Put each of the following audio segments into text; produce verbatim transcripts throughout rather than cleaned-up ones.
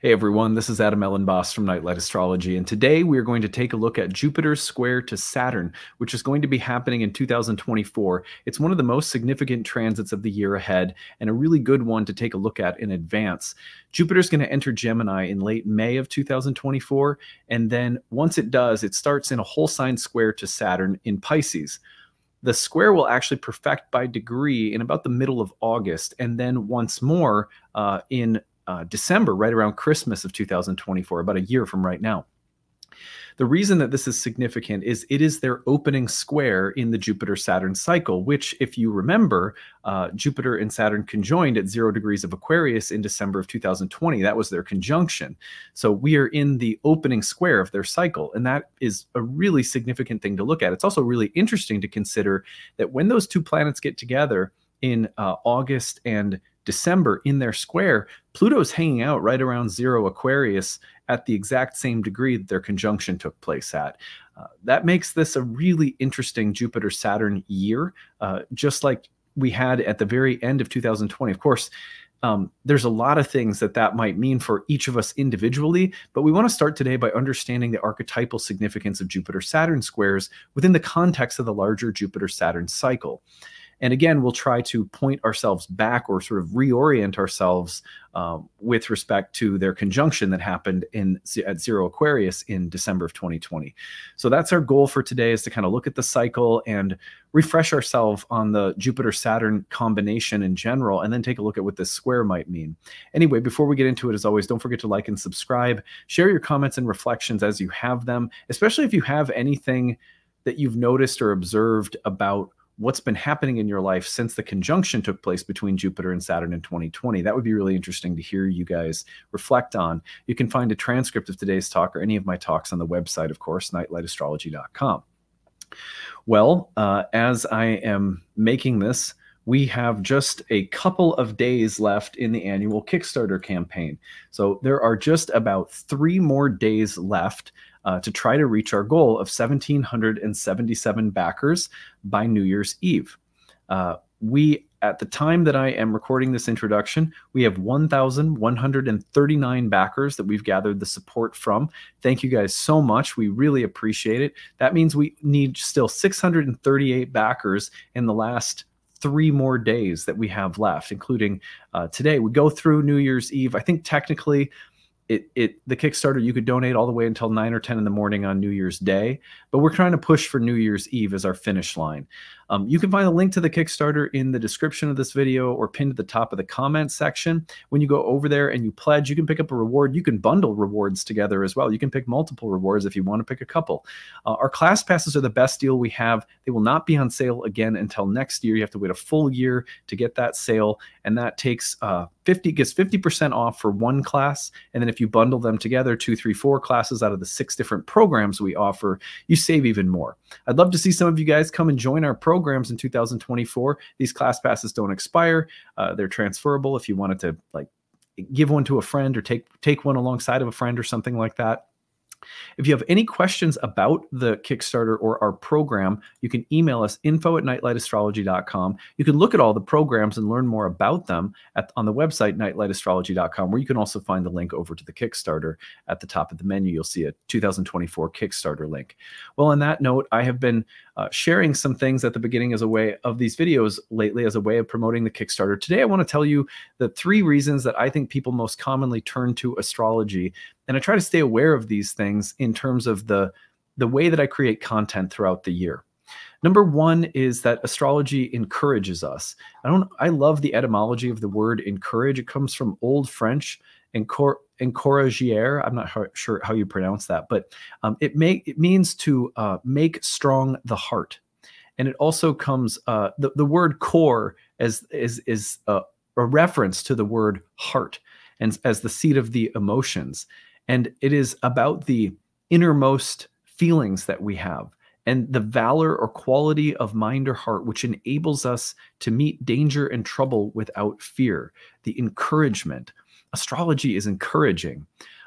Hey everyone, this is Adam Ellenboss from Nightlight Astrology, and today we are going to take a look at Jupiter's square to Saturn, which is going to be happening in two thousand twenty-four. It's one of the most significant transits of the year ahead, and a really good one to take a look at in advance. Jupiter's going to enter Gemini in late May of two thousand twenty-four, and then once it does, it starts in a whole sign square to Saturn in Pisces. The square will actually perfect by degree in about the middle of August, and then once more uh, in Uh, December, right around Christmas of two thousand twenty-four, about a year from right now. The reason that this is significant is it is their opening square in the Jupiter-Saturn cycle, which, if you remember, uh, Jupiter and Saturn conjoined at zero degrees of Aquarius in December of two thousand twenty. That was their conjunction. So we are in the opening square of their cycle, and that is a really significant thing to look at. It's also really interesting to consider that when those two planets get together in uh, August and December in their square, Pluto's hanging out right around zero Aquarius at the exact same degree that their conjunction took place at. Uh, that makes this a really interesting Jupiter-Saturn year, uh, just like we had at the very end of two thousand twenty. Of course, um, there's a lot of things that that might mean for each of us individually, but we want to start today by understanding the archetypal significance of Jupiter-Saturn squares within the context of the larger Jupiter-Saturn cycle. And again, we'll try to point ourselves back or sort of reorient ourselves um, with respect to their conjunction that happened in at zero Aquarius in December of twenty twenty. So that's our goal for today, is to kind of look at the cycle and refresh ourselves on the Jupiter-Saturn combination in general, and then take a look at what this square might mean. Anyway, before we get into it, as always, don't forget to like and subscribe. Share your comments and reflections as you have them, especially if you have anything that you've noticed or observed about what's been happening in your life since the conjunction took place between Jupiter and Saturn in twenty twenty. That would be really interesting to hear you guys reflect on. You can find a transcript of today's talk or any of my talks on the website, of course, nightlight astrology dot com. Well, uh, as I am making this, we have just a couple of days left in the annual Kickstarter campaign. So there are just about three more days left uh, to try to reach our goal of one thousand seven hundred seventy-seven backers by New Year's Eve. Uh, we, at the time that I am recording this introduction, we have one thousand one hundred thirty-nine backers that we've gathered the support from. Thank you guys so much. We really appreciate it. That means we need still six hundred thirty-eight backers in the last three more days that we have left, including uh, today. We go through New Year's Eve. I think technically it, it the Kickstarter, you could donate all the way until nine or ten in the morning on New Year's Day, but we're trying to push for New Year's Eve as our finish line. Um, you can find a link to the Kickstarter in the description of this video or pinned at the top of the comments section. When you go over there and you pledge, you can pick up a reward. You can bundle rewards together as well. You can pick multiple rewards if you want to pick a couple. Uh, our class passes are the best deal we have. They will not be on sale again until next year. You have to wait a full year to get that sale, and that takes uh, fifty gets fifty percent off for one class. And then if you bundle them together, two, three, four classes out of the six different programs we offer, you save even more. I'd love to see some of you guys come and join our program. Programs in two thousand twenty-four. These class passes don't expire. Uh, they're transferable if you wanted to like give one to a friend or take take one alongside of a friend or something like that. If you have any questions about the Kickstarter or our program, you can email us info at nightlight astrology dot com. You can look at all the programs and learn more about them at, on the website nightlight astrology dot com, where you can also find the link over to the Kickstarter. At the top of the menu, you'll see a two thousand twenty-four Kickstarter link. Well, on that note, I have been uh, sharing some things at the beginning as a way of these videos lately as a way of promoting the Kickstarter. Today, I want to tell you the three reasons that I think people most commonly turn to astrology. And I try to stay aware of these things in terms of the, the way that I create content throughout the year. Number one is that astrology encourages us. I don't. I love the etymology of the word encourage. It comes from Old French, encor, encourager. I'm not sure how you pronounce that, but um, it, may, it means to uh, make strong the heart. And it also comes, uh, the, the word core as, is, is a, a reference to the word heart, and as the seat of the emotions. And it is about the innermost feelings that we have and the valor or quality of mind or heart, which enables us to meet danger and trouble without fear. The encouragement. Astrology is encouraging.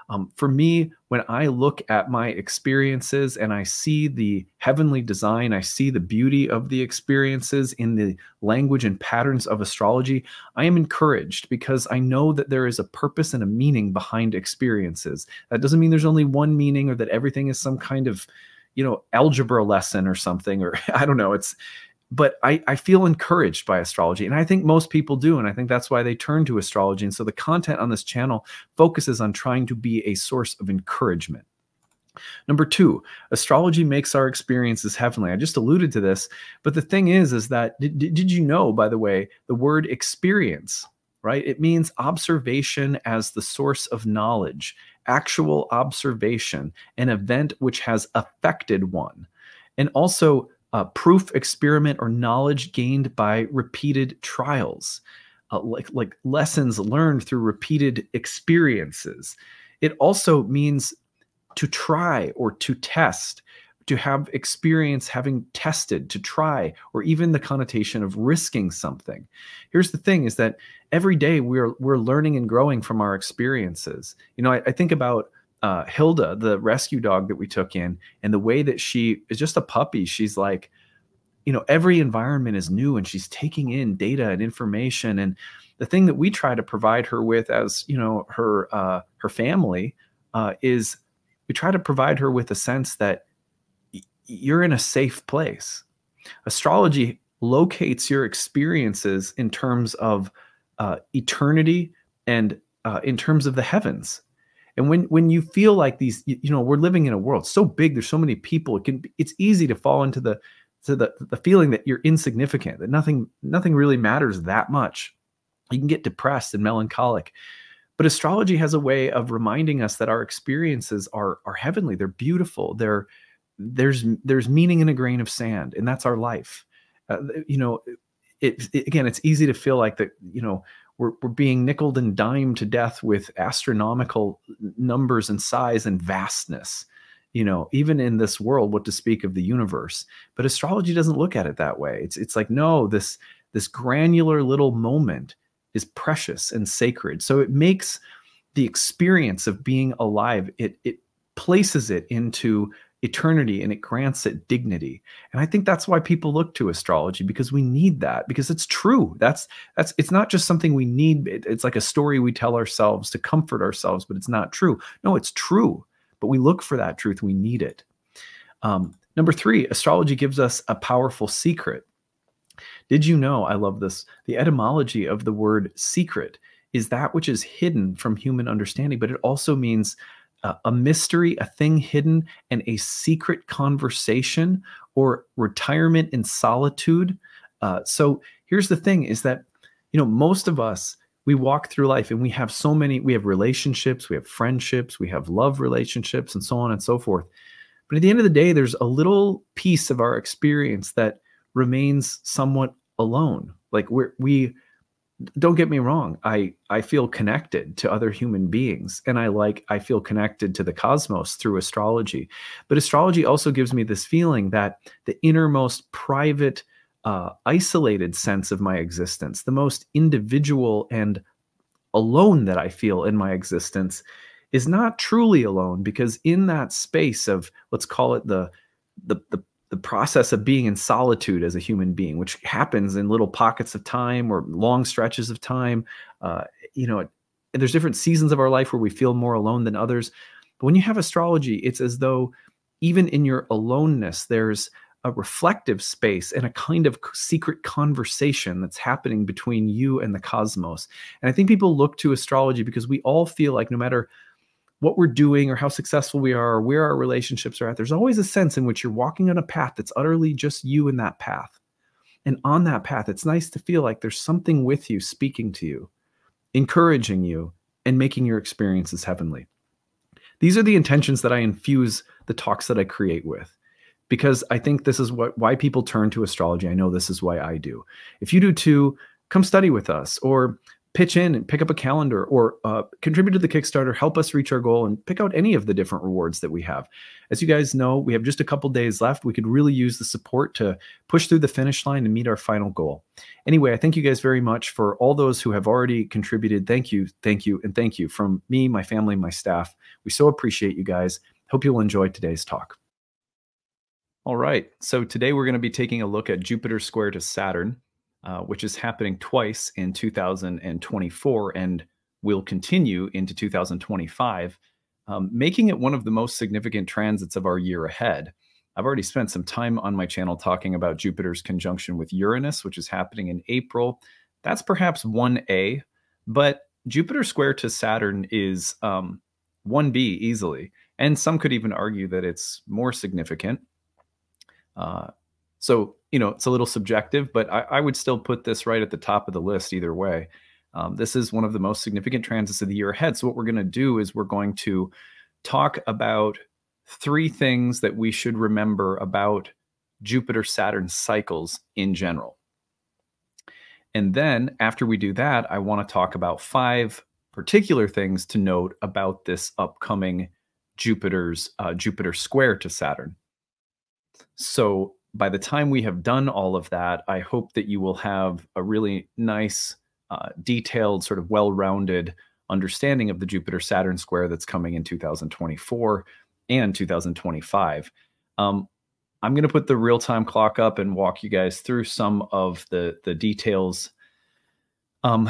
Um, for me, when I look at my experiences and I see the heavenly design, I see the beauty of the experiences in the language and patterns of astrology, I am encouraged because I know that there is a purpose and a meaning behind experiences. That doesn't mean there's only one meaning or that everything is some kind of, you know, algebra lesson or something, or I don't know. It's, but I, I feel encouraged by astrology, and I think most people do. And I think that's why they turn to astrology. And so the content on this channel focuses on trying to be a source of encouragement. Number two, astrology makes our experiences heavenly. I just alluded to this, but the thing is, is that, did, did you know, by the way, the word experience, right? It means observation as the source of knowledge, actual observation, an event which has affected one. And also, Uh, proof, experiment, or knowledge gained by repeated trials, uh, like, like lessons learned through repeated experiences. It also means to try or to test, to have experience having tested, to try, or even the connotation of risking something. Here's the thing, is that every day we're, we're learning and growing from our experiences. You know, I, I think about uh, Hilda, the rescue dog that we took in, and the way that she is just a puppy. She's like, you know, every environment is new and she's taking in data and information. And the thing that we try to provide her with as, you know, her, uh, her family uh, is we try to provide her with a sense that y- you're in a safe place. Astrology locates your experiences in terms of uh, eternity and uh, in terms of the heavens. And when when you feel like these, you, you know, we're living in a world so big, there's so many people, it can be, it's easy to fall into the to the the feeling that you're insignificant, that nothing nothing really matters that much. You can get depressed and melancholic. But astrology has a way of reminding us that our experiences are are heavenly, they're beautiful, they're there's there's meaning in a grain of sand, and that's our life. Uh, you know, it, it again, it's easy to feel like that, you know, we're, we're being nickeled and dimed to death with astronomical numbers and size and vastness, you know, even in this world, what to speak of the universe. But astrology doesn't look at it that way. It's, it's like, no, this, this granular little moment is precious and sacred. So it makes the experience of being alive, it, it places it into eternity, and it grants it dignity. And I think that's why people look to astrology, because we need that, because it's true. That's, that's, it's not just something we need. It, it's like a story we tell ourselves to comfort ourselves, but it's not true. No, it's true, but we look for that truth. We need it. Um, number three, astrology gives us a powerful secret. Did you know, I love this, the etymology of the word secret is that which is hidden from human understanding, but it also means Uh, a mystery, a thing hidden, and a secret conversation or retirement in solitude. Uh, so here's the thing, is that, you know, most of us, we walk through life and we have so many, we have relationships, we have friendships, we have love relationships, and so on and so forth. But at the end of the day, there's a little piece of our experience that remains somewhat alone. Like we're, we, don't get me wrong, I, I feel connected to other human beings, and I like, I feel connected to the cosmos through astrology. But astrology also gives me this feeling that the innermost private, uh, isolated sense of my existence, the most individual and alone that I feel in my existence, is not truly alone, because in that space of, let's call it the, the, the the process of being in solitude as a human being, which happens in little pockets of time or long stretches of time. Uh, you know, there's different seasons of our life where we feel more alone than others. But when you have astrology, it's as though even in your aloneness, there's a reflective space and a kind of secret conversation that's happening between you and the cosmos. And I think people look to astrology because we all feel like no matter what we're doing or how successful we are or where our relationships are at, there's always a sense in which you're walking on a path that's utterly just you in that path. And on that path, it's nice to feel like there's something with you, speaking to you, encouraging you, and making your experiences heavenly. These are the intentions that I infuse the talks that I create with, because I think this is what why people turn to astrology. I know this is why I do. If you do too, come study with us, or pitch in and pick up a calendar, or uh, contribute to the Kickstarter, help us reach our goal, and pick out any of the different rewards that we have. As you guys know, we have just a couple days left. We could really use the support to push through the finish line and meet our final goal. Anyway, I thank you guys very much for all those who have already contributed. Thank you, thank you, and thank you from me, my family, my staff. We so appreciate you guys. Hope you'll enjoy today's talk. All right, so today we're going to be taking a look at Jupiter square to Saturn, Uh, which is happening twice in two thousand twenty-four and will continue into two thousand twenty-five, um, making it one of the most significant transits of our year ahead. I've already spent some time on my channel talking about Jupiter's conjunction with Uranus, which is happening in April. That's perhaps one A, but Jupiter square to Saturn is um, one B easily. And some could even argue that it's more significant. Uh, So, you know, it's a little subjective, but I, I would still put this right at the top of the list either way. Um, this is one of the most significant transits of the year ahead. So what we're going to do is we're going to talk about three things that we should remember about Jupiter-Saturn cycles in general. And then after we do that, I want to talk about five particular things to note about this upcoming Jupiter's uh, Jupiter square to Saturn. So by the time we have done all of that, I hope that you will have a really nice, uh, detailed, sort of well-rounded understanding of the Jupiter-Saturn square that's coming in two thousand twenty-four and two thousand twenty-five. Um, I'm going to put the real-time clock up and walk you guys through some of the, the details. Um,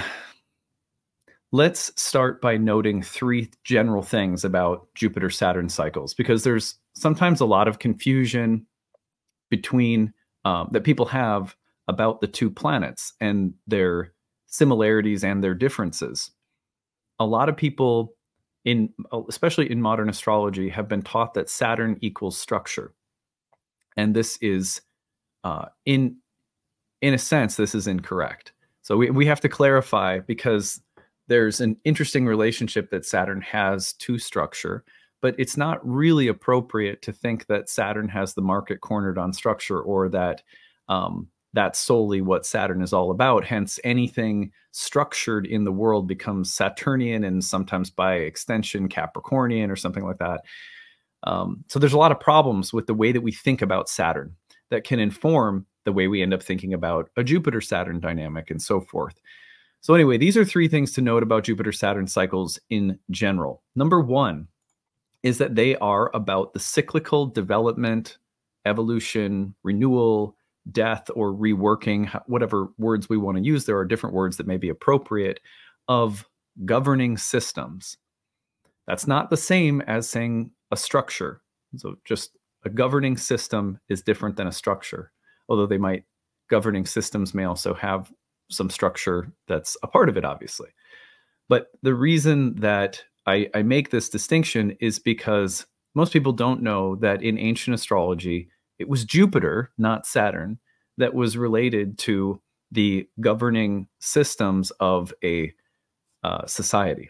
let's start by noting three general things about Jupiter-Saturn cycles, because there's sometimes a lot of confusion between um, that people have about the two planets and their similarities and their differences. A lot of people, in especially in modern astrology, have been taught that Saturn equals structure, and this is, uh, in in a sense, this is incorrect. So we we have to clarify, because there's an interesting relationship that Saturn has to structure. But it's not really appropriate to think that Saturn has the market cornered on structure, or that um, that's solely what Saturn is all about. Hence, anything structured in the world becomes Saturnian, and sometimes by extension Capricornian or something like that. Um, so there's a lot of problems with the way that we think about Saturn that can inform the way we end up thinking about a Jupiter-Saturn dynamic and so forth. So anyway, these are three things to note about Jupiter-Saturn cycles in general. Number one is that they are about the cyclical development, evolution, renewal, death, or reworking, whatever words we want to use. There are different words that may be appropriate, of governing systems. That's not the same as saying a structure. So just a governing system is different than a structure, although they might, governing systems may also have some structure that's a part of it, obviously. But the reason that I, I make this distinction is because most people don't know that in ancient astrology, it was Jupiter, not Saturn, that was related to the governing systems of a uh, society.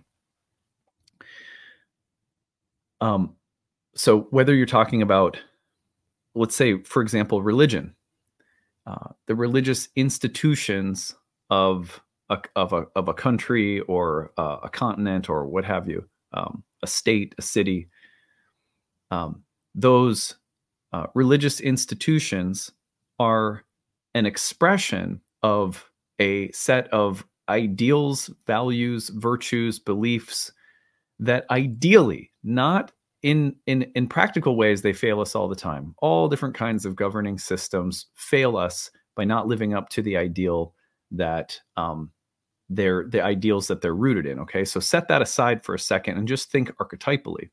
Um, so whether you're talking about, let's say, for example, religion, uh, the religious institutions of A, of a of a country, or uh, a continent, or what have you, um, a state, a city. Um, those uh, religious institutions are an expression of a set of ideals, values, virtues, beliefs that ideally, not in in in practical ways, they fail us all the time. All different kinds of governing systems fail us by not living up to the ideal that um, they're the ideals that they're rooted in. Okay, so set that aside for a second and just think archetypally.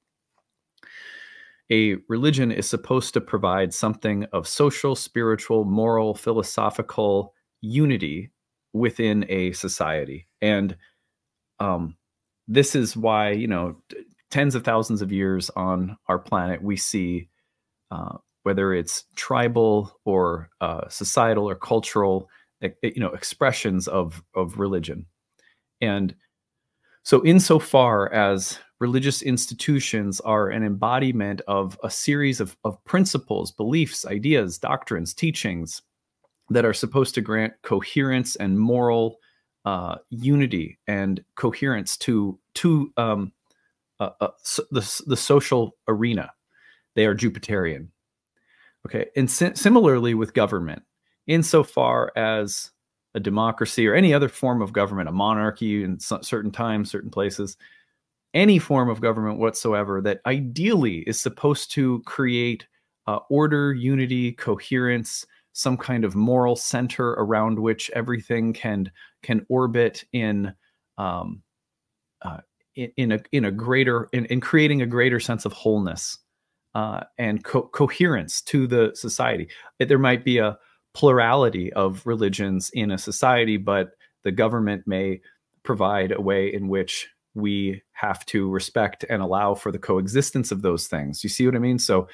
A religion is supposed to provide something of social, spiritual, moral, philosophical unity within a society. And um, this is why, you know, tens of thousands of years on our planet, we see uh, whether it's tribal or uh, societal or cultural, you know, expressions of, of religion. And so insofar as religious institutions are an embodiment of a series of, of principles, beliefs, ideas, doctrines, teachings that are supposed to grant coherence and moral uh, unity and coherence to to um, uh, uh, so the the social arena. They are Jupiterian. Okay, and si- similarly with government, insofar as a democracy or any other form of government, a monarchy in c- certain times, certain places, any form of government whatsoever that ideally is supposed to create uh, order, unity, coherence, some kind of moral center around which everything can can orbit in um, uh, in, in a in a greater in, in creating a greater sense of wholeness uh, and co- coherence to the society. There might be a plurality of religions in a society, but the government may provide a way in which we have to respect and allow for the coexistence of those things. You see what I mean? So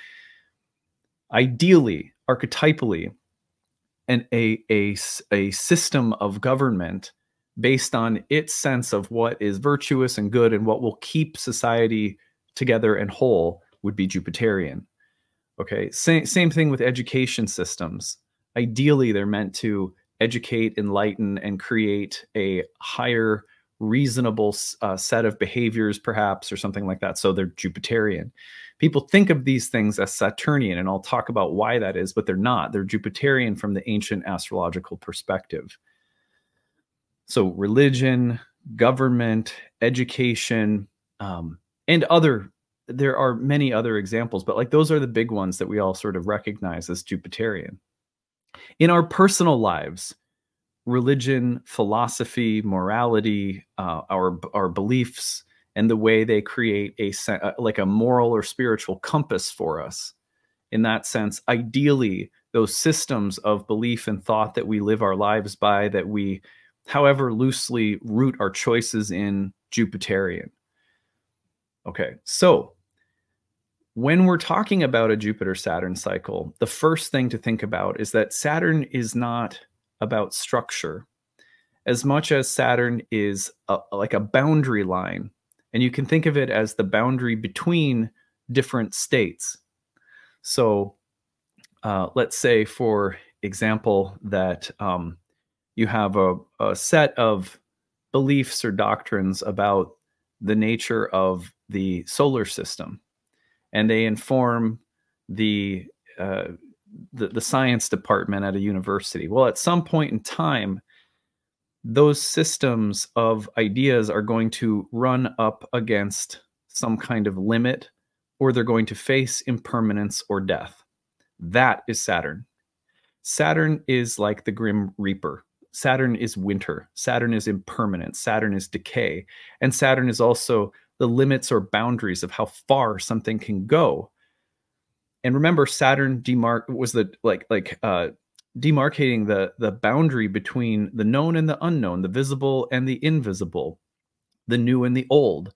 ideally, archetypally, and a, a, a system of government based on its sense of what is virtuous and good and what will keep society together and whole would be Jupiterian. Okay, same, same thing with education systems. Ideally, they're meant to educate, enlighten, and create a higher reasonable uh, set of behaviors, perhaps, or something like that. So they're Jupiterian. People think of these things as Saturnian, and I'll talk about why that is, but they're not. They're Jupiterian from the ancient astrological perspective. So religion, government, education, um, and other, there are many other examples, but like those are the big ones that we all sort of recognize as Jupiterian. In our personal lives, religion, philosophy, morality, uh, our our beliefs, and the way they create a like a moral or spiritual compass for us. In that sense, ideally, those systems of belief and thought that we live our lives by, that we, however loosely, root our choices in, Jupiterian. Okay, so when we're talking about a Jupiter-Saturn cycle, the first thing to think about is that Saturn is not about structure as much as Saturn is a, like a boundary line. And you can think of it as the boundary between different states. So uh, let's say, for example, that um, you have a, a set of beliefs or doctrines about the nature of the solar system, and they inform the, uh, the the science department at a university. Well, at some point in time, those systems of ideas are going to run up against some kind of limit, or they're going to face impermanence or death. That is Saturn. Saturn is like the Grim Reaper. Saturn is winter. Saturn is impermanence. Saturn is decay. And Saturn is also the limits or boundaries of how far something can go. And remember, Saturn demarc was the like like uh, demarcating the the boundary between the known and the unknown, the visible and the invisible, the new and the old.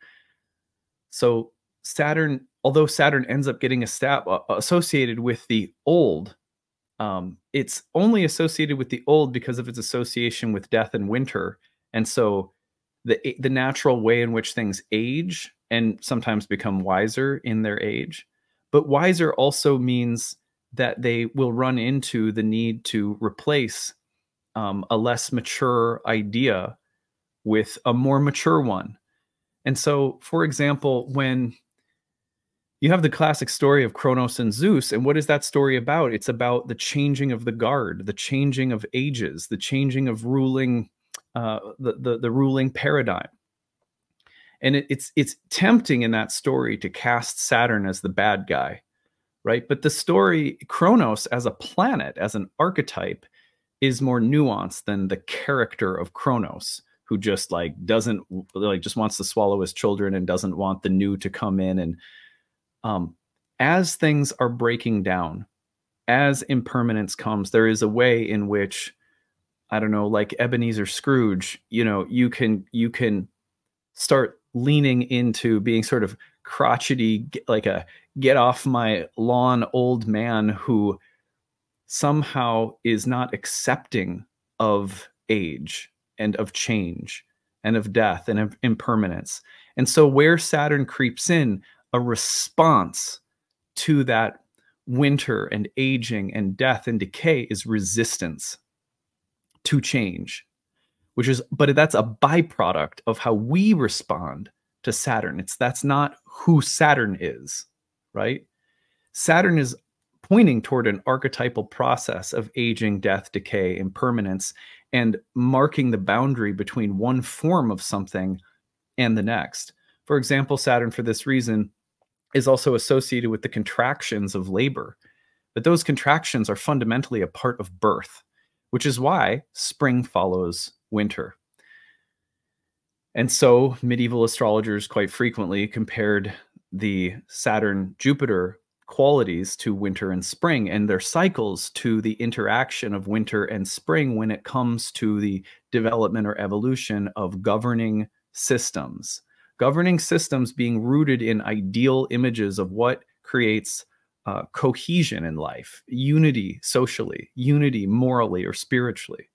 So Saturn, although Saturn ends up getting a stat uh, associated with the old, um, it's only associated with the old because of its association with death and winter. And so the the natural way in which things age and sometimes become wiser in their age. But wiser also means that they will run into the need to replace um, a less mature idea with a more mature one. And so, for example, when you have the classic story of Kronos and Zeus, and what is that story about? It's about the changing of the guard, the changing of ages, the changing of ruling, uh, the, the the ruling paradigm. And it, it's it's tempting in that story to cast Saturn as the bad guy, right? But the story, Kronos as a planet, as an archetype, is more nuanced than the character of Kronos, who just like doesn't like just wants to swallow his children and doesn't want the new to come in. And um, as things are breaking down, as impermanence comes, there is a way in which, I don't know, like Ebenezer Scrooge, you know, you can you can start leaning into being sort of crotchety, like a get off my lawn old man who somehow is not accepting of age and of change and of death and of impermanence. And so where Saturn creeps in, a response to that winter and aging and death and decay is resistance to change, which is, but that's a byproduct of how we respond to Saturn. It's that's not who Saturn is, right? Saturn is pointing toward an archetypal process of aging, death, decay, impermanence, and marking the boundary between one form of something and the next. For example, Saturn, for this reason, is also associated with the contractions of labor. But those contractions are fundamentally a part of birth, which is why spring follows winter. And so medieval astrologers quite frequently compared the Saturn-Jupiter qualities to winter and spring, and their cycles to the interaction of winter and spring when it comes to the development or evolution of governing systems. Governing systems being rooted in ideal images of what creates uh, cohesion in life, unity socially, unity morally or spiritually.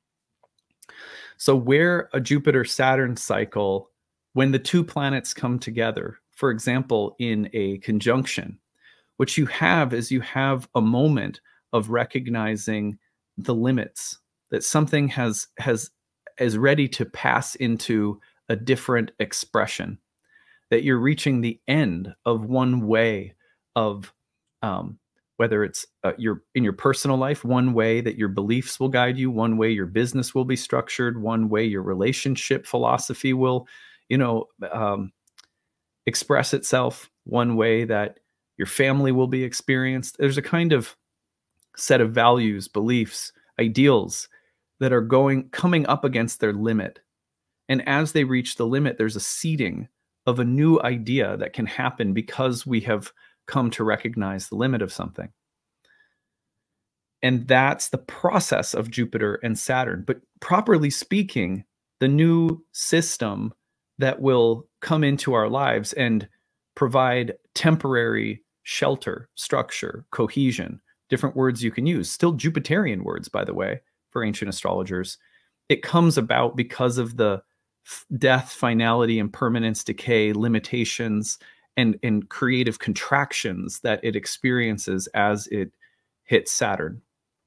So where a Jupiter-Saturn cycle, when the two planets come together, for example, in a conjunction, what you have is you have a moment of recognizing the limits, that something has has is ready to pass into a different expression, that you're reaching the end of one way of um, whether it's uh, your in your personal life, one way that your beliefs will guide you, one way your business will be structured, one way your relationship philosophy will, you know, um, express itself, one way that your family will be experienced. There's a kind of set of values, beliefs, ideals that are going coming up against their limit. And as they reach the limit, there's a seeding of a new idea that can happen because we have come to recognize the limit of something. And that's the process of Jupiter and Saturn. But properly speaking, the new system that will come into our lives and provide temporary shelter, structure, cohesion, different words you can use, still Jupiterian words, by the way, for ancient astrologers. It comes about because of the death, finality, impermanence, decay, limitations, and, and creative contractions that it experiences as it hits Saturn.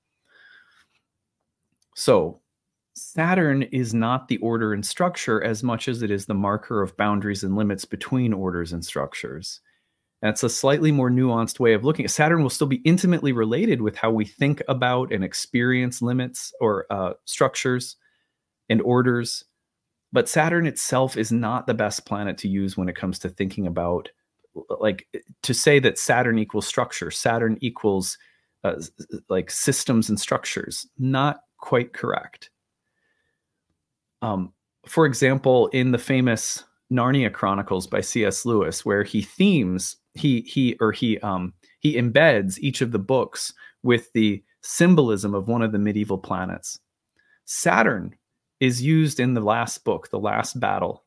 So Saturn is not the order and structure as much as it is the marker of boundaries and limits between orders and structures. That's a slightly more nuanced way of looking at Saturn. Will still be intimately related with how we think about and experience limits or uh, structures and orders. But Saturn itself is not the best planet to use when it comes to thinking about, like, to say that Saturn equals structure, Saturn equals uh, like systems and structures. Not quite correct. Um, for example, in the famous Narnia Chronicles by C S Lewis, where he themes, he he or he um, he embeds each of the books with the symbolism of one of the medieval planets. Saturn is used in the last book, The Last Battle.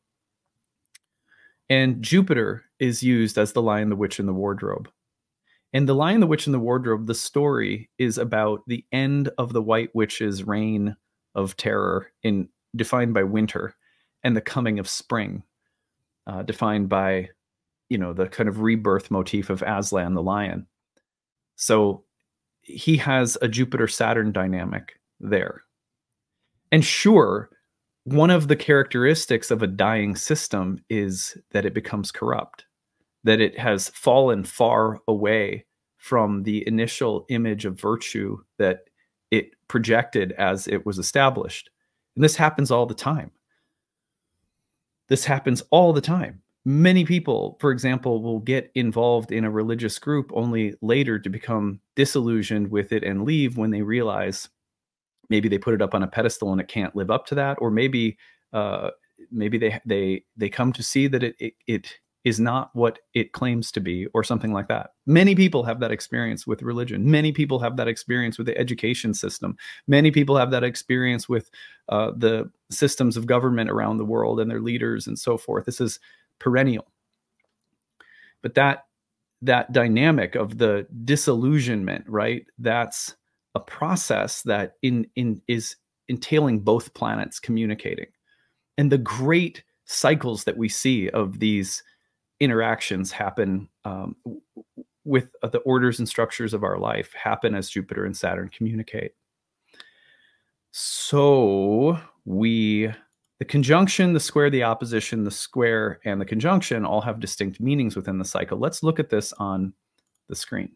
And Jupiter is used as the Lion, the Witch, and the Wardrobe. And The Lion, the Witch, and the Wardrobe, the story is about the end of the White Witch's reign of terror, in defined by winter, and the coming of spring, uh, defined by, you know, the kind of rebirth motif of Aslan the lion. So he has a Jupiter-Saturn dynamic there. And sure, one of the characteristics of a dying system is that it becomes corrupt, that it has fallen far away from the initial image of virtue that it projected as it was established. And this happens all the time. This happens all the time. Many people, for example, will get involved in a religious group only later to become disillusioned with it and leave when they realize maybe they put it up on a pedestal and it can't live up to that, or maybe uh, maybe they they they come to see that it, it it is not what it claims to be, or something like that. Many people have that experience with religion. Many people have that experience with the education system. Many people have that experience with uh, the systems of government around the world and their leaders and so forth. This is perennial. But that that dynamic of the disillusionment, right? That's a process that in in is entailing both planets communicating. And the great cycles that we see of these interactions happen um, with uh, the orders and structures of our life happen as Jupiter and Saturn communicate. So we the conjunction, the square, the opposition, the square, and the conjunction all have distinct meanings within the cycle. Let's look at this on the screen.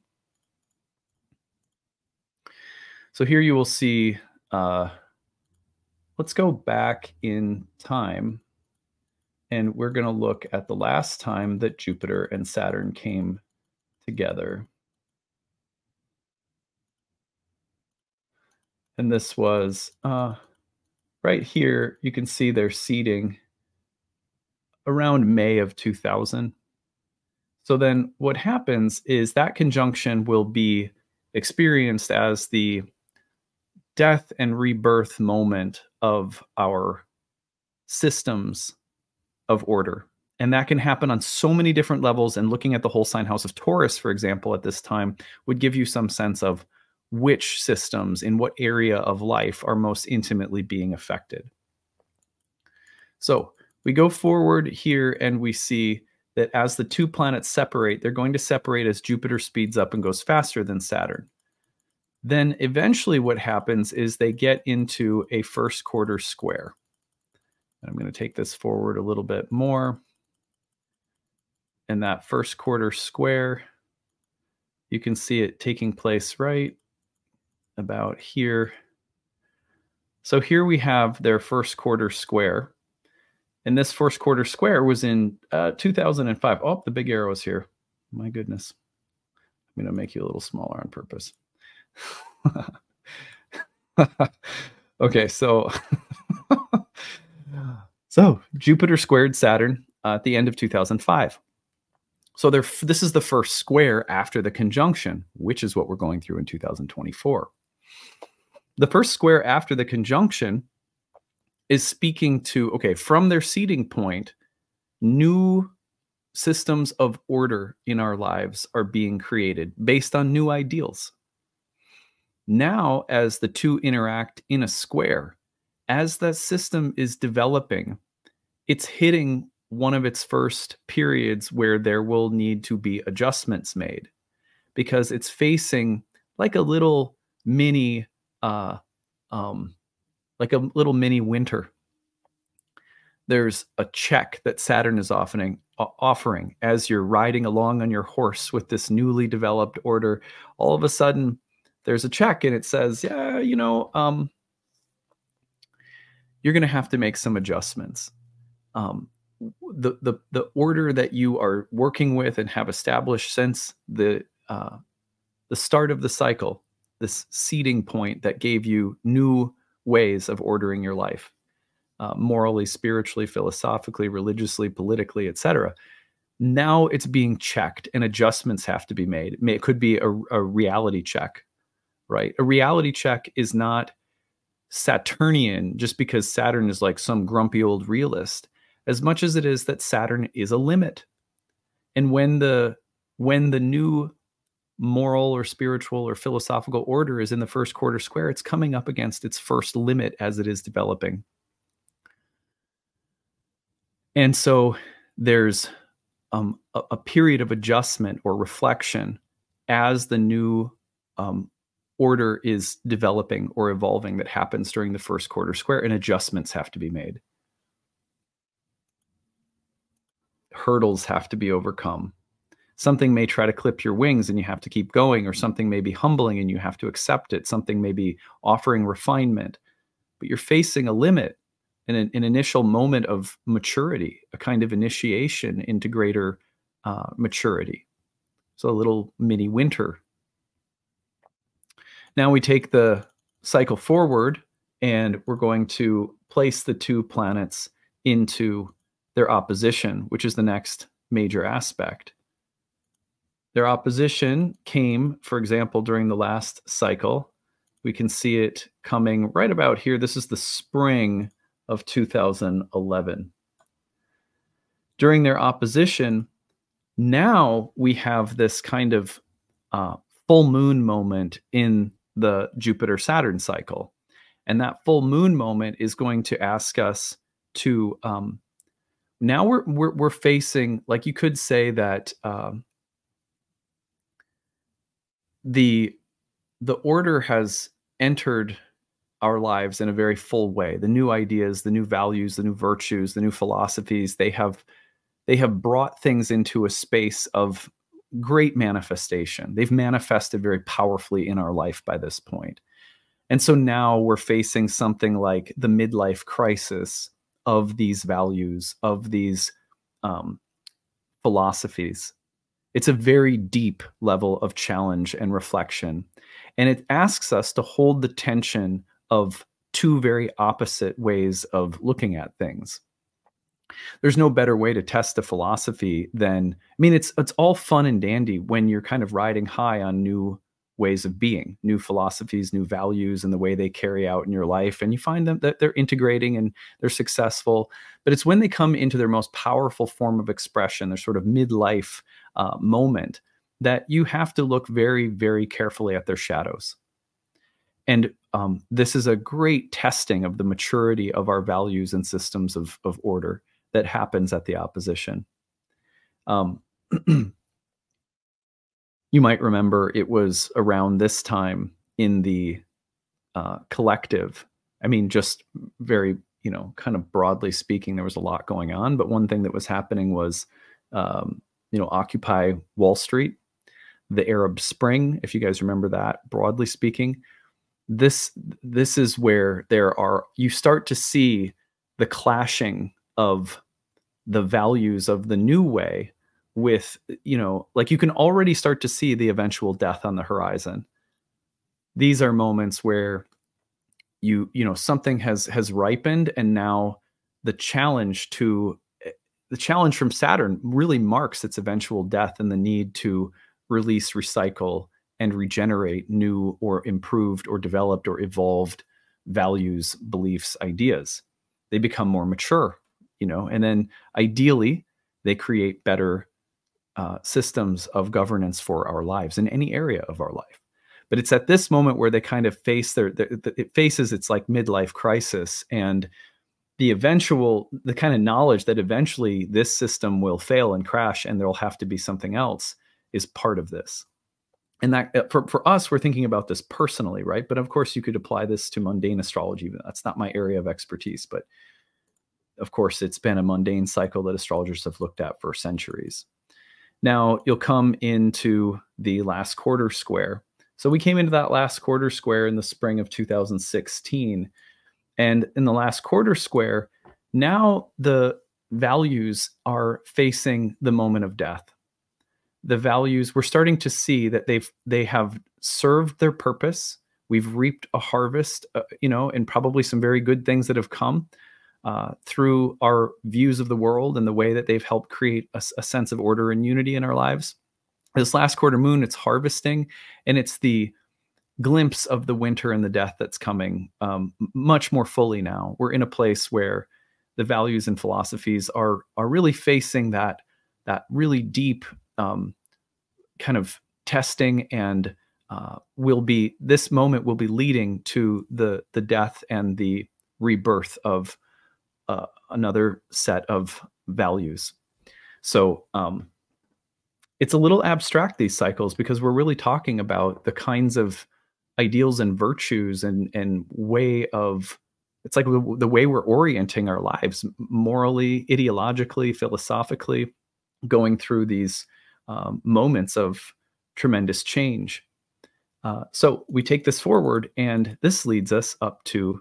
So here you will see, uh, let's go back in time, and we're going to look at the last time that Jupiter and Saturn came together. And this was uh, right here. You can see they're seeding around May of two thousand. So then what happens is that conjunction will be experienced as the death and rebirth moment of our systems of order. And that can happen on so many different levels. And looking at the whole sign house of Taurus, for example, at this time would give you some sense of which systems in what area of life are most intimately being affected. So we go forward here and we see that as the two planets separate, they're going to separate as Jupiter speeds up and goes faster than Saturn. Then eventually what happens is they get into a first quarter square. And I'm going to take this forward a little bit more. And that first quarter square, you can see it taking place right about here. So here we have their first quarter square. And this first quarter square was in uh, two thousand five. Oh, the big arrow is here. My goodness. I'm going to make you a little smaller on purpose. Okay, so so Jupiter squared Saturn uh, at the end of two thousand five. So there, this is the first square after the conjunction, which is what we're going through in two thousand twenty-four. The first square after the conjunction is speaking to, okay, from their seeding point, new systems of order in our lives are being created based on new ideals. Now, as the two interact in a square, as that system is developing, it's hitting one of its first periods where there will need to be adjustments made, because it's facing like a little mini, uh, um, like a little mini winter. There's a check that Saturn is offering, uh, offering as you're riding along on your horse with this newly developed order. All of a sudden, there's a check and it says, yeah, you know, um, you're going to have to make some adjustments. Um, the, the, the order that you are working with and have established since the, uh, the start of the cycle, this seeding point that gave you new ways of ordering your life, uh, morally, spiritually, philosophically, religiously, politically, et cetera. Now it's being checked and adjustments have to be made. It could be a, a reality check, right? A reality check is not Saturnian just because Saturn is like some grumpy old realist, as much as it is that Saturn is a limit. And when the when the new moral or spiritual or philosophical order is in the first quarter square, it's coming up against its first limit as it is developing. And so there's um, a, a period of adjustment or reflection as the new um, order is developing or evolving that happens during the first quarter square, and adjustments have to be made. Hurdles have to be overcome. Something may try to clip your wings and you have to keep going, or something may be humbling and you have to accept it. Something may be offering refinement, but you're facing a limit and an, an initial moment of maturity, a kind of initiation into greater uh, maturity. So a little mini winter. Now we take the cycle forward and we're going to place the two planets into their opposition, which is the next major aspect. Their opposition came, for example, during the last cycle. We can see it coming right about here. This is the spring of two thousand eleven. During their opposition, now we have this kind of uh, full moon moment in the Jupiter-Saturn cycle. And that full moon moment is going to ask us to, um, now we're, we're, we're facing, like you could say that um, the, the order has entered our lives in a very full way. The new ideas, the new values, the new virtues, the new philosophies, they have they have brought things into a space of great manifestation. They've manifested very powerfully in our life by this point. And so now we're facing something like the midlife crisis of these values, of these um, philosophies. It's a very deep level of challenge and reflection. And it asks us to hold the tension of two very opposite ways of looking at things. There's no better way to test a philosophy than, I mean, it's it's all fun and dandy when you're kind of riding high on new ways of being, new philosophies, new values, and the way they carry out in your life. And you find them that they're integrating and they're successful. But it's when they come into their most powerful form of expression, their sort of midlife uh, moment, that you have to look very, very carefully at their shadows. And um, this is a great testing of the maturity of our values and systems of, of order that happens at the opposition. Um, you might remember it was around this time in the uh, collective. I mean, just very, you know, kind of broadly speaking, there was a lot going on. But one thing that was happening was, um, you know, Occupy Wall Street, the Arab Spring, if you guys remember that, broadly speaking. This this is where there are, you start to see the clashing of the values of the new way with, you know, like you can already start to see the eventual death on the horizon. These are moments where you, you know, something has has ripened, and now the challenge to the challenge from Saturn really marks its eventual death and the need to release, recycle, and regenerate new or improved or developed or evolved values, beliefs, ideas. They become more mature, you know, and then ideally they create better uh, systems of governance for our lives in any area of our life. But it's at this moment where they kind of face their, their it faces its like midlife crisis, and the eventual, the kind of knowledge that eventually this system will fail and crash and there'll have to be something else is part of this. And that for, for us, we're thinking about this personally, right? But of course, you could apply this to mundane astrology. That's not my area of expertise, but of course, it's been a mundane cycle that astrologers have looked at for centuries. Now, you'll come into the last quarter square. So we came into that last quarter square in the spring of two thousand sixteen. And in the last quarter square, now the values are facing the moment of death. The values, we're starting to see that they've they have served their purpose. We've reaped a harvest, uh, you know, and probably some very good things that have come uh, through our views of the world and the way that they've helped create a, a sense of order and unity in our lives. This last quarter moon, it's harvesting, and it's the glimpse of the winter and the death that's coming um, much more fully now. We're in a place where the values and philosophies are are really facing that that really deep um, kind of testing, and uh, will be this moment will be leading to the the death and the rebirth of uh, another set of values. So um, it's a little abstract, these cycles, because we're really talking about the kinds of ideals and virtues and and way of, it's like the, the way we're orienting our lives morally, ideologically, philosophically, going through these um, moments of tremendous change. Uh, so we take this forward, and this leads us up to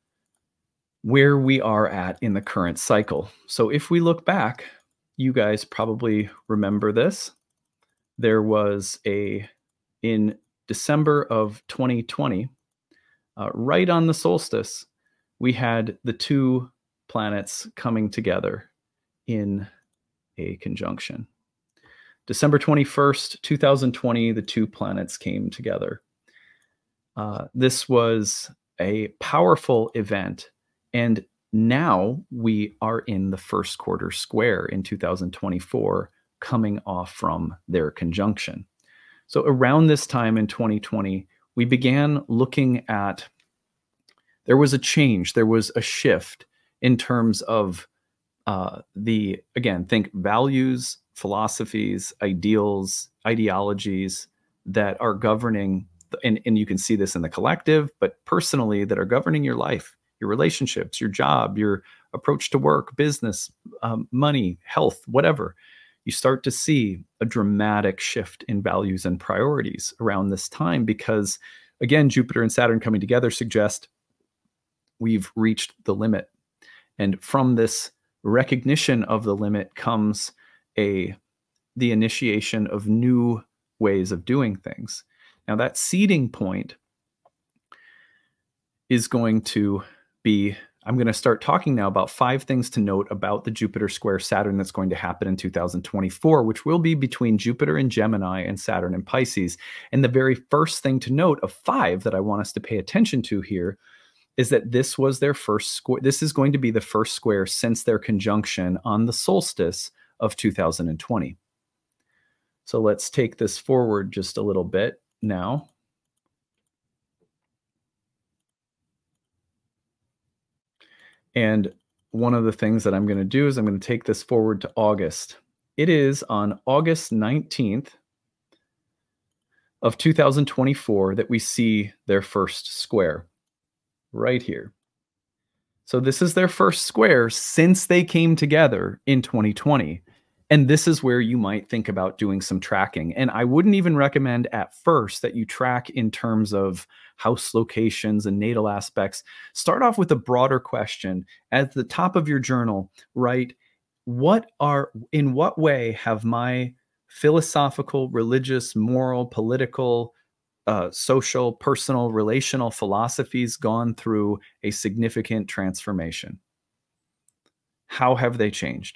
where we are at in the current cycle. So if we look back, you guys probably remember this. There was a, in December of twenty twenty, uh, right on the solstice, we had the two planets coming together in a conjunction. December twenty-first, two thousand twenty, the two planets came together. Uh, this was a powerful event, and now we are in the first quarter square in two thousand twenty-four, coming off from their conjunction. So around this time in twenty twenty, we began looking at, there was a change, there was a shift in terms of uh, the, again, think values, philosophies, ideals, ideologies that are governing and, and you can see this in the collective, but personally, that are governing your life, your relationships, your job, your approach to work, business, um, money, health, whatever, you start to see a dramatic shift in values and priorities around this time because, again, Jupiter and Saturn coming together suggest we've reached the limit. And from this recognition of the limit comes a the initiation of new ways of doing things. Now, that seeding point is going to be, I'm going to start talking now about five things to note about the Jupiter square Saturn that's going to happen in two thousand twenty-four, which will be between Jupiter in Gemini and Saturn in Pisces. And the very first thing to note of five that I want us to pay attention to here is that this was their first square. This is going to be the first square since their conjunction on the solstice of two thousand twenty. So let's take this forward just a little bit now. And one of the things that I'm going to do is I'm going to take this forward to August. It is on August nineteenth of two thousand twenty-four that we see their first square. Right here. So this is their first square since they came together in twenty twenty. And this is where you might think about doing some tracking. And I wouldn't even recommend at first that you track in terms of house locations and natal aspects. Start off with a broader question. At the top of your journal, write, what are, in what way have my philosophical, religious, moral, political, Uh, social, personal, relational philosophies gone through a significant transformation? How have they changed?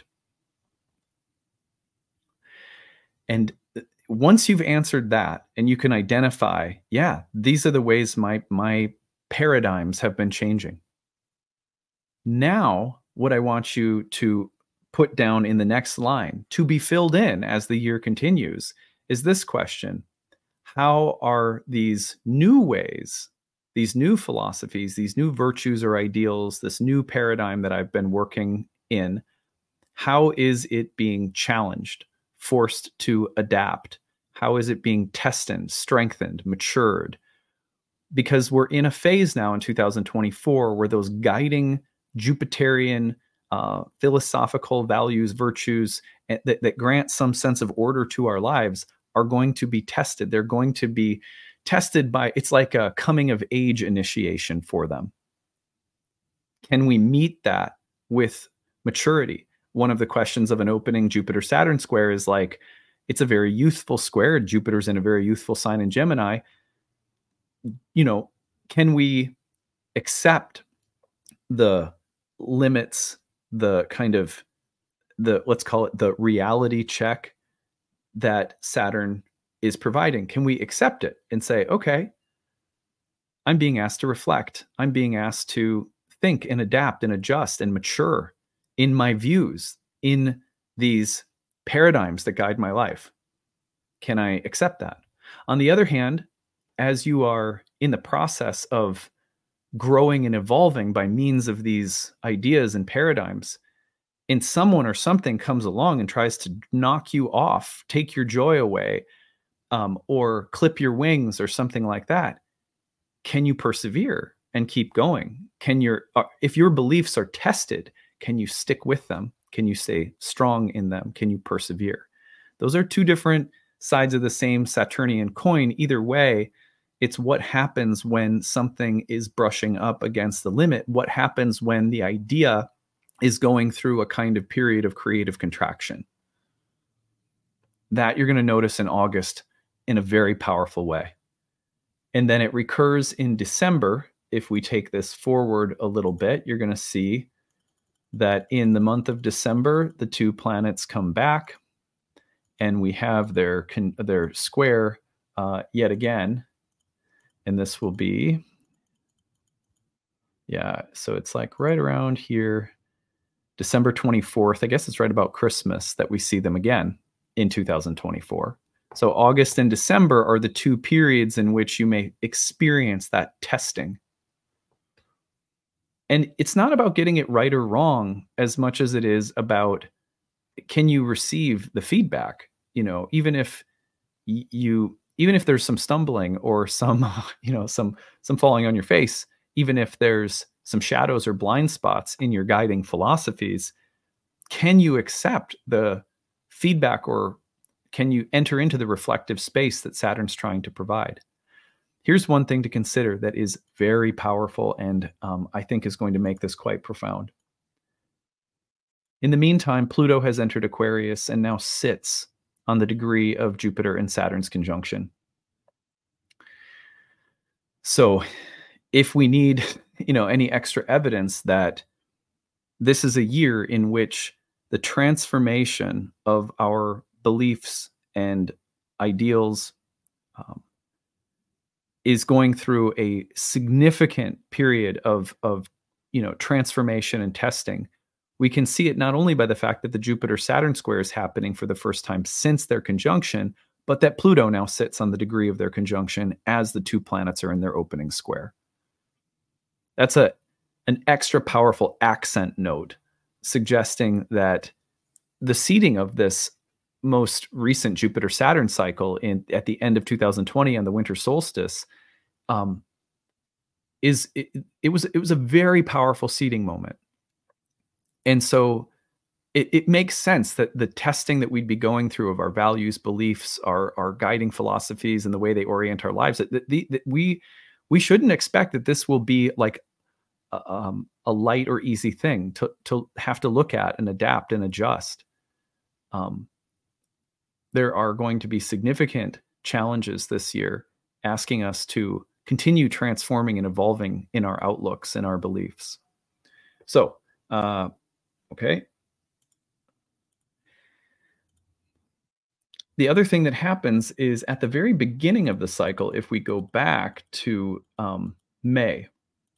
And once you've answered that and you can identify, yeah, these are the ways my, my paradigms have been changing. Now, what I want you to put down in the next line to be filled in as the year continues is this question. How are these new ways, these new philosophies, these new virtues or ideals, this new paradigm that I've been working in, how is it being challenged, forced to adapt? How is it being tested, strengthened, matured? Because we're in a phase now in two thousand twenty-four where those guiding Jupiterian uh, philosophical values, virtues that, that grant some sense of order to our lives are going to be tested. They're going to be tested by, it's like a coming of age initiation for them. Can we meet that with maturity? One of the questions of an opening Jupiter-Saturn square is like, it's a very youthful square. Jupiter's in a very youthful sign in Gemini. You know, can we accept the limits, the kind of the, let's call it the reality check that Saturn is providing? Can we accept it and say, okay, I'm being asked to reflect. I'm being asked to think and adapt and adjust and mature in my views, in these paradigms that guide my life. Can I accept that? On the other hand, as you are in the process of growing and evolving by means of these ideas and paradigms, and someone or something comes along and tries to knock you off, take your joy away, um, or clip your wings or something like that, can you persevere and keep going? Can your, uh, if your beliefs are tested, can you stick with them? Can you stay strong in them? Can you persevere? Those are two different sides of the same Saturnian coin. Either way, it's what happens when something is brushing up against the limit. What happens when the idea is going through a kind of period of creative contraction. That you're going to notice in August in a very powerful way. And then it recurs in December. If we take this forward a little bit, you're going to see that in the month of December, the two planets come back and we have their, their square uh, yet again. And this will be, yeah, so it's like right around here, December twenty-fourth, I guess it's right about Christmas that we see them again in two thousand twenty-four. So August and December are the two periods in which you may experience that testing. And it's not about getting it right or wrong as much as it is about, can you receive the feedback? You know, even if y- you even if there's some stumbling or some, you know, some some falling on your face, even if there's some shadows or blind spots in your guiding philosophies, can you accept the feedback, or can you enter into the reflective space that Saturn's trying to provide? Here's one thing to consider that is very powerful, and um, I think is going to make this quite profound. In the meantime, Pluto has entered Aquarius and now sits on the degree of Jupiter and Saturn's conjunction. So if we need, you know, any extra evidence that this is a year in which the transformation of our beliefs and ideals um, is going through a significant period of, of, you know, transformation and testing, we can see it not only by the fact that the Jupiter-Saturn square is happening for the first time since their conjunction, but that Pluto now sits on the degree of their conjunction as the two planets are in their opening square. That's a an extra powerful accent note suggesting that the seeding of this most recent Jupiter-Saturn cycle in at the end of two thousand twenty on the winter solstice um, is it, it was it was a very powerful seeding moment. And so it, it makes sense that the testing that we'd be going through of our values, beliefs, our, our guiding philosophies, and the way they orient our lives, that, that, the, that we we shouldn't expect that this will be like a, um, a light or easy thing to, to have to look at and adapt and adjust. Um, there are going to be significant challenges this year asking us to continue transforming and evolving in our outlooks and our beliefs. So, uh, okay. The other thing that happens is at the very beginning of the cycle, if we go back to um, May,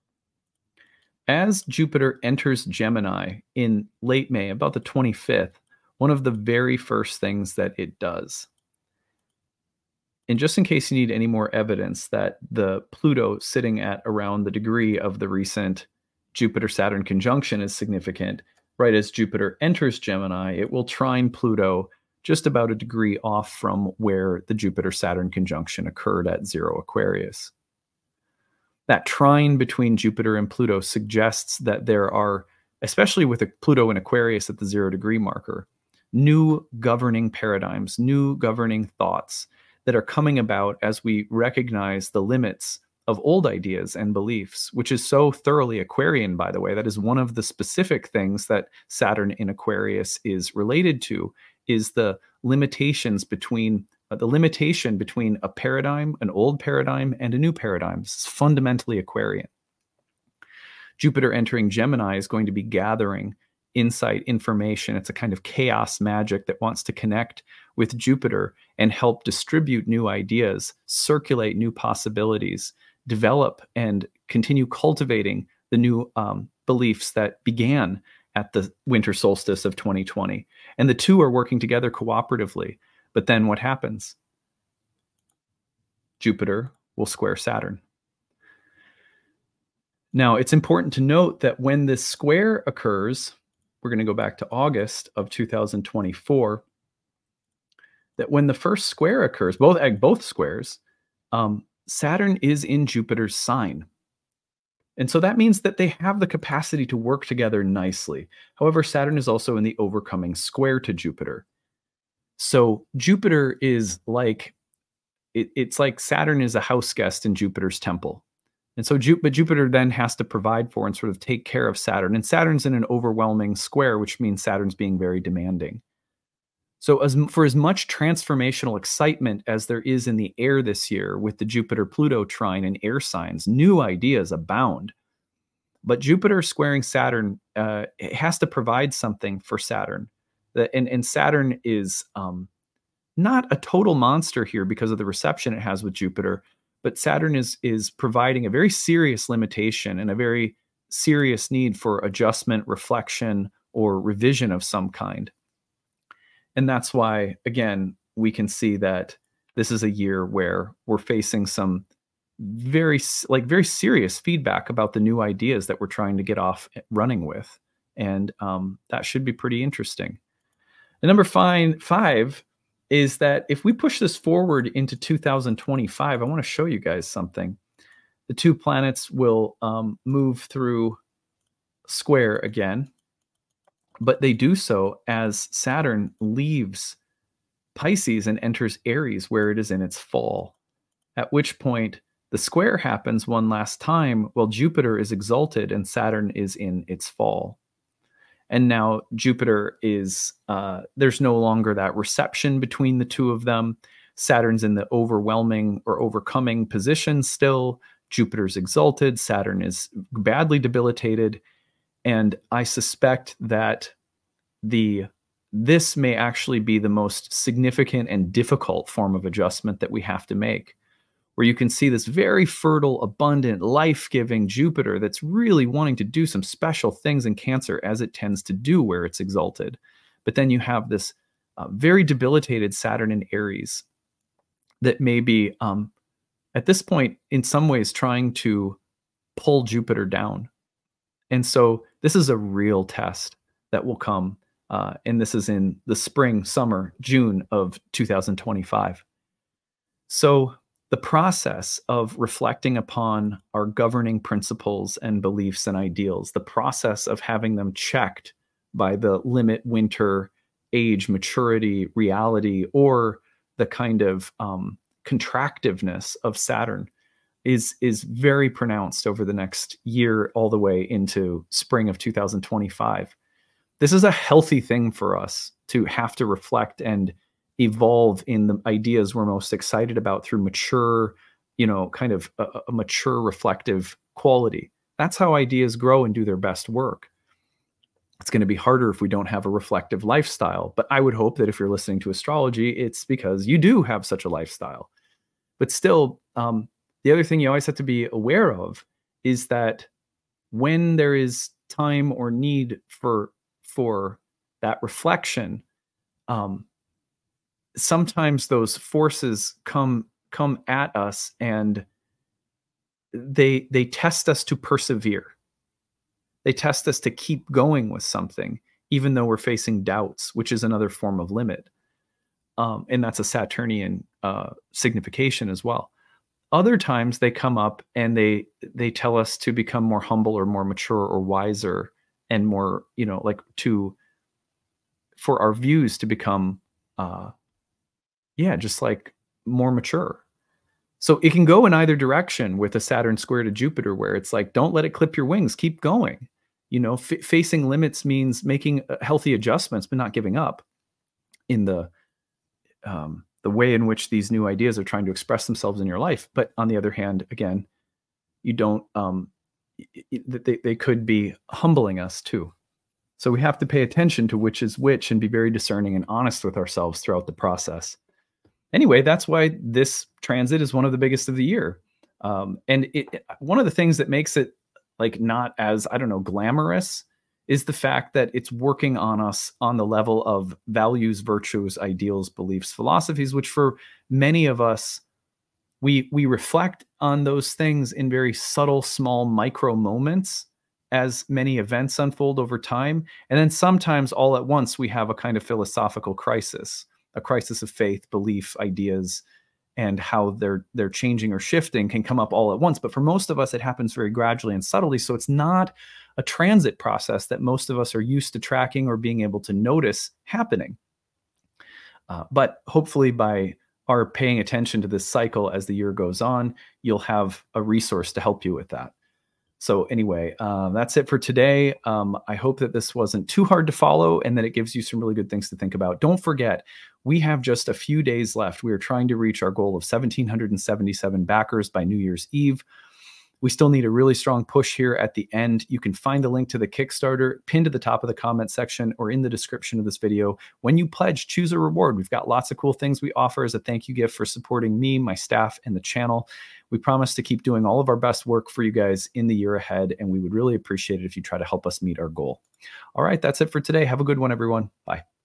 as Jupiter enters Gemini in late May, about the twenty-fifth, one of the very first things that it does, and just in case you need any more evidence that the Pluto sitting at around the degree of the recent Jupiter-Saturn conjunction is significant, right as Jupiter enters Gemini, it will trine Pluto just about a degree off from where the Jupiter-Saturn conjunction occurred at zero Aquarius. That trine between Jupiter and Pluto suggests that there are, especially with a Pluto in Aquarius at the zero degree marker, new governing paradigms, new governing thoughts that are coming about as we recognize the limits of old ideas and beliefs, which is so thoroughly Aquarian, by the way. That is one of the specific things that Saturn in Aquarius is related to, is the limitations between uh, the limitation between a paradigm, an old paradigm, and a new paradigm. This is fundamentally Aquarian. Jupiter entering Gemini is going to be gathering insight, information. It's a kind of chaos magic that wants to connect with Jupiter and help distribute new ideas, circulate new possibilities, develop and continue cultivating the new um, beliefs that began at the winter solstice of twenty twenty. And the two are working together cooperatively. But then what happens? Jupiter will square Saturn. Now, it's important to note that when this square occurs, we're going to go back to August of two thousand twenty-four, that when the first square occurs, both, both squares, um, Saturn is in Jupiter's sign. And so that means that they have the capacity to work together nicely. However, Saturn is also in the overcoming square to Jupiter. So Jupiter is like, it, it's like Saturn is a house guest in Jupiter's temple. And so, Ju- but Jupiter then has to provide for and sort of take care of Saturn. And Saturn's in an overwhelming square, which means Saturn's being very demanding. So as, for as much transformational excitement as there is in the air this year with the Jupiter-Pluto trine and air signs, new ideas abound. But Jupiter squaring Saturn, uh, it has to provide something for Saturn. That, and, and Saturn is um, not a total monster here because of the reception it has with Jupiter, but Saturn is, is providing a very serious limitation and a very serious need for adjustment, reflection, or revision of some kind. And that's why, again, we can see that this is a year where we're facing some very, like, very serious feedback about the new ideas that we're trying to get off running with. And um, that should be pretty interesting. And number five, five is that if we push this forward into two thousand twenty-five, I want to show you guys something. The two planets will um, move through square again, but they do so as Saturn leaves Pisces and enters Aries, where it is in its fall, at which point the square happens one last time while Jupiter is exalted and Saturn is in its fall. And now Jupiter is, uh, there's no longer that reception between the two of them. Saturn's in the overwhelming or overcoming position still. Jupiter's exalted. Saturn is badly debilitated. And I suspect that the this may actually be the most significant and difficult form of adjustment that we have to make, where you can see this very fertile, abundant, life-giving Jupiter that's really wanting to do some special things in Cancer, as it tends to do where it's exalted. But then you have this uh, very debilitated Saturn in Aries that may be, um, at this point, in some ways trying to pull Jupiter down. And so this is a real test that will come, uh, and this is in the spring, summer, June of two thousand twenty-five. So the process of reflecting upon our governing principles and beliefs and ideals, the process of having them checked by the limit, winter, age, maturity, reality, or the kind of um, contractiveness of Saturn is, is very pronounced over the next year all the way into spring of two thousand twenty-five. This is a healthy thing for us to have to reflect and evolve in the ideas we're most excited about through mature, you know, kind of a, a mature reflective quality. That's how ideas grow and do their best work. It's going to be harder if we don't have a reflective lifestyle. But I would hope that if you're listening to astrology, it's because you do have such a lifestyle. But still, um, the other thing you always have to be aware of is that when there is time or need for, for that reflection, um, sometimes those forces come come at us and they they test us to persevere. They test us to keep going with something, even though we're facing doubts, which is another form of limit. Um, and that's a Saturnian uh, signification as well. Other times they come up and they they tell us to become more humble or more mature or wiser and more, you know, like to for our views to become uh, yeah, just like more mature. So it can go in either direction with a Saturn square to Jupiter, where it's like, don't let it clip your wings, keep going. You know, f- facing limits means making healthy adjustments, but not giving up in the um, the way in which these new ideas are trying to express themselves in your life. But on the other hand, again, you don't, um, they, they could be humbling us too. So we have to pay attention to which is which and be very discerning and honest with ourselves throughout the process. Anyway, that's why this transit is one of the biggest of the year. Um, and it, one of the things that makes it like not as, I don't know, glamorous is the fact that it's working on us on the level of values, virtues, ideals, beliefs, philosophies, which for many of us, we, we reflect on those things in very subtle, small, micro moments as many events unfold over time. And then sometimes all at once, we have a kind of philosophical crisis. A crisis of faith, belief, ideas, and how they're they're changing or shifting can come up all at once. But for most of us, it happens very gradually and subtly. So it's not a transit process that most of us are used to tracking or being able to notice happening. Uh, but hopefully by our paying attention to this cycle as the year goes on, you'll have a resource to help you with that. So anyway, uh, that's it for today. Um, I hope that this wasn't too hard to follow and that it gives you some really good things to think about. Don't forget, we have just a few days left. We are trying to reach our goal of one thousand seven hundred seventy-seven backers by New Year's Eve. We still need a really strong push here at the end. You can find the link to the Kickstarter pinned to the top of the comment section or in the description of this video. When you pledge, choose a reward. We've got lots of cool things we offer as a thank you gift for supporting me, my staff, and the channel. We promise to keep doing all of our best work for you guys in the year ahead, and we would really appreciate it if you try to help us meet our goal. All right, that's it for today. Have a good one, everyone. Bye.